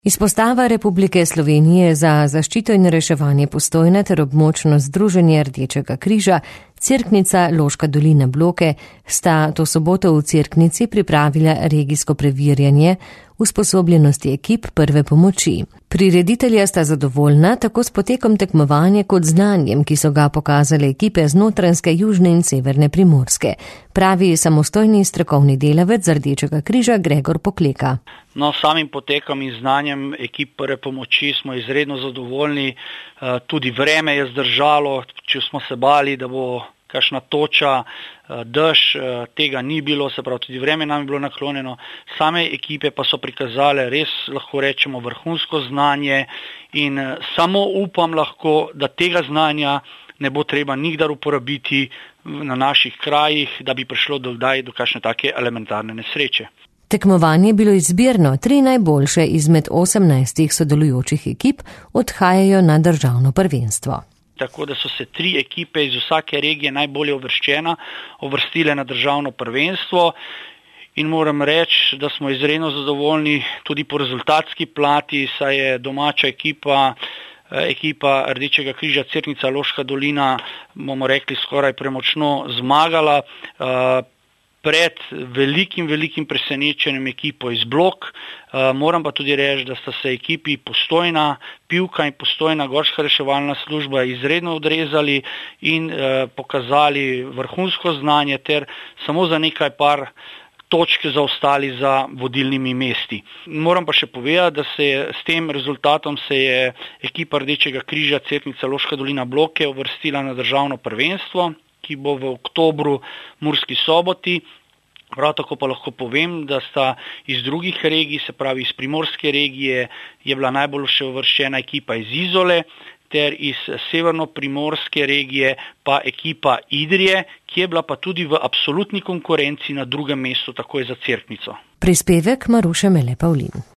Izpostava Republike Slovenije za zaščito in reševanje Postojna ter območno združenje Rdečega križa Cerknica Loška dolina Bloke sta to soboto v Cerknici pripravila regijsko preverjanje usposobljenosti ekip prve pomoči. Prireditelja sta zadovoljna tako s potekom tekmovanja kot znanjem, ki so ga pokazale ekipe z Notranjske, Južne in Severne Primorske, pravi samostojni strokovni delavec Rdečega križa Gregor Pokleka. No, samim potekom in znanjem ekip prve pomoči smo izredno zadovoljni. Tudi vreme je zdržalo, če smo se bali, da bo kakšna toča, dež, tega ni bilo, se pravi, tudi vreme nam je bilo naklonjeno. Same ekipe pa so prikazale res, lahko rečemo, vrhunsko znanje in samo upam lahko, da tega znanja ne bo treba nikdar uporabiti na naših krajih, da bi prišlo do kakšne take elementarne nesreče. Tekmovanje je bilo izbirno, 3 najboljše izmed 18 sodelujočih ekip odhajajo na državno prvenstvo. Tako da so se 3 ekipe iz vsake regije najbolje uvrstile na državno prvenstvo in moram reči, da smo izredno zadovoljni tudi po rezultatski plati, saj je domača ekipa Rdečega križa Cerknica Loška dolina, bomo rekli, skoraj premočno zmagala pred velikim presenečenjem ekipo iz Blok. Moram pa tudi reči, da sta se ekipi Postojna Pivka in Postojna Gorska reševalna služba izredno odrezali in pokazali vrhunsko znanje ter samo za nekaj par točk zaostali za vodilnimi mesti. Moram pa še povedati, da s tem rezultatom se je ekipa Rdečega križa Cerknica Loška dolina Bloke uvrstila na državno prvenstvo, ki bo v oktobru Murski Soboti. Prav tako pa lahko povem, da sta iz drugih regij, se pravi iz Primorske regije, je bila najboljše uvrščena ekipa iz Izole, ter iz Severno-Primorske regije pa ekipa Idrije, ki je bila pa tudi v absolutni konkurenci na drugem mestu takoj za Cerknico. Prispevek Maruše Mele Pavlin.